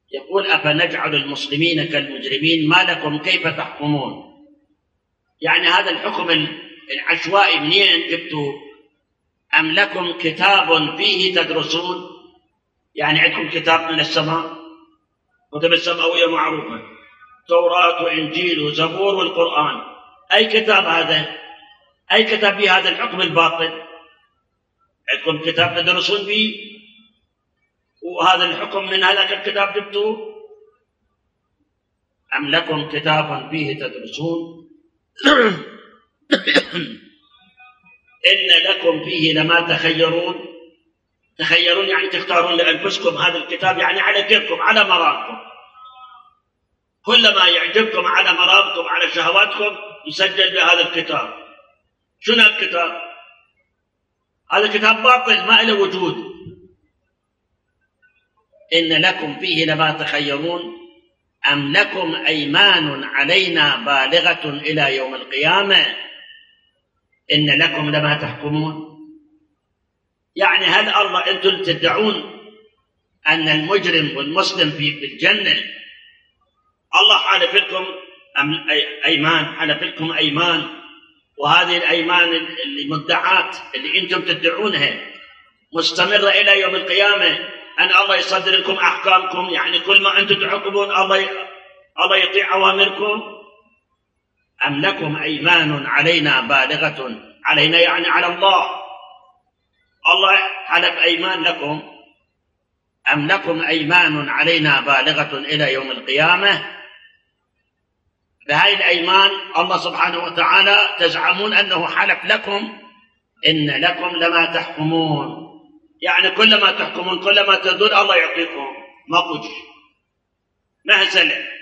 يقول أفنجعل المسلمين كالمجرمين ما لكم كيف تحكمون. يعني هذا الحكم العشوائي منين جبتوا؟ أم لكم كتاب فيه تدرسون؟ يعني عندكم كتاب من السماء، كتب السماوية معروفة، توراة وإنجيل وزبور والقرآن، أي كتاب هذا؟ أي كتاب به هذا الحكم الباطل؟ عندكم كتاب تدرسون به، وهذا الحكم من هذا الكتاب جبتوه؟ أم لكم كتاب فيه تدرسون إن لكم فيه لما تخيرون. تخيرون يعني تختارون لأنفسكم هذا الكتاب، يعني على كيفكم على مرامكم، كل ما يعجبكم على مرامكم على شهواتكم يسجل بهذا الكتاب. شنو الكتاب؟ هذا كتاب باطل ما له وجود. إن لكم فيه لما تخيرون أم لكم أيمان علينا بالغة إلى يوم القيامة إن لكم لما تحكمون. يعني هل الله أنتم تدعون أن المجرم والمسلم في الجنة؟ الله حلف لكم أيمان، حلف لكم أيمان، وهذه الأيمان المدعات اللي أنتم تدعونها مستمرة إلى يوم القيامة، أن الله يصدر لكم أحكامكم، يعني كل ما أنتم تحكمون الله يطيع أوامركم. أم لكم أيمان علينا بالغة، علينا يعني على الله، الله حلف أيمان لكم. أم لكم أيمان علينا بالغة إلى يوم القيامة. بهاي الأيمان الله سبحانه وتعالى تزعمون أنه حلف لكم إن لكم لما تحكمون، يعني كل ما تحكمون كل ما تدور الله يعطيكم، ما قدش مهزلة.